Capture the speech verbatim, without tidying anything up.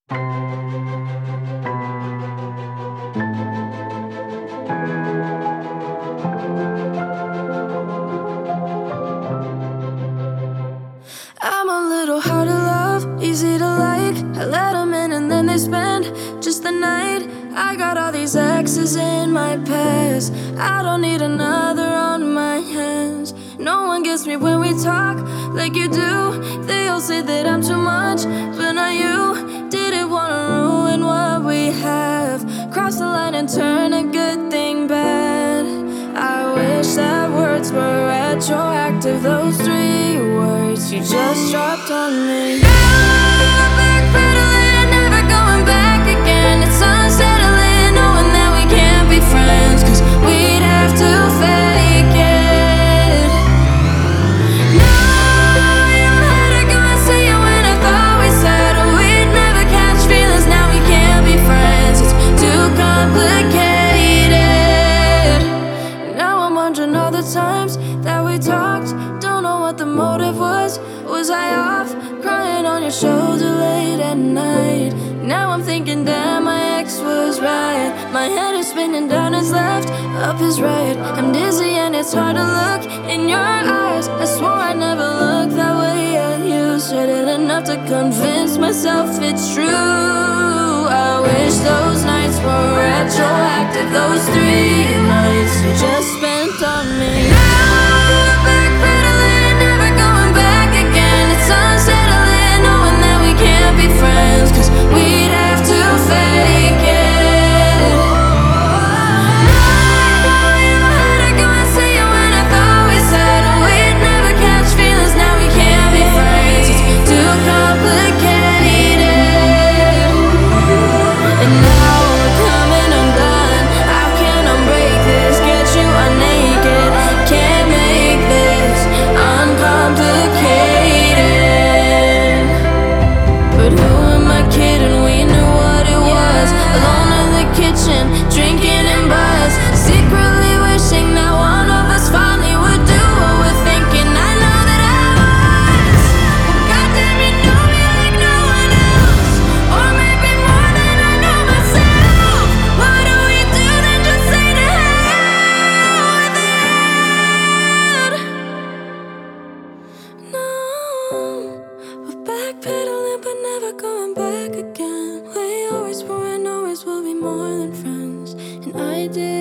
I'm a little hard to love, easy to like. I let them in and then they spend just the night. I got all these exes in my past. I don't need another on my hands. No one gets me when we talk like you do. They all say that I'm too much, but not you. Didn't wanna ruin what we have. Cross the line and turn a good thing bad. I wish that words were retroactive. Those three words you just dropped on me. Now backpedaling, never going back again. It's unsettling knowing that we can't be friends, 'cause we'd have to fake it. Now you had to go and say it when I thought we said we'd never catch feelings. Now we can't be friends, it's too complicated. Now I'm wondering all the times that we talked. Don't know what the motive was. Was I off, crying on your shoulder late at night? Now I'm thinking, damn, my ex was right. My head is spinning down his left, up his right. I'm dizzy and it's hard to look in your eyes. I swore I never looked that way at you. Said it enough to convince myself it's true. I wish those nights were retroactive. Those three nights you just spent on me. Now backpedaling, never going back again. It's unsettling knowing that we can't be friends, 'cause we'd have to fake it. Now you had to go and say it when I thought we said we'd never catch feelings. Now we can't be friends, it's too complicated. And now we're coming undone. How can I break this? Get you unnaked. Can't make this uncomplicated. But who am I kidding? We knew what it was. Alone in the kitchen, drinking and buzz. Secretly wishing that one of us finally would do what we're thinking. I know that I was. Goddamn, you know me like no one else. Or maybe more than I know myself. What do we do then? Just say to hell with it. No, we're backpedaling but never going back again. We always were and always will be more than friends. And I did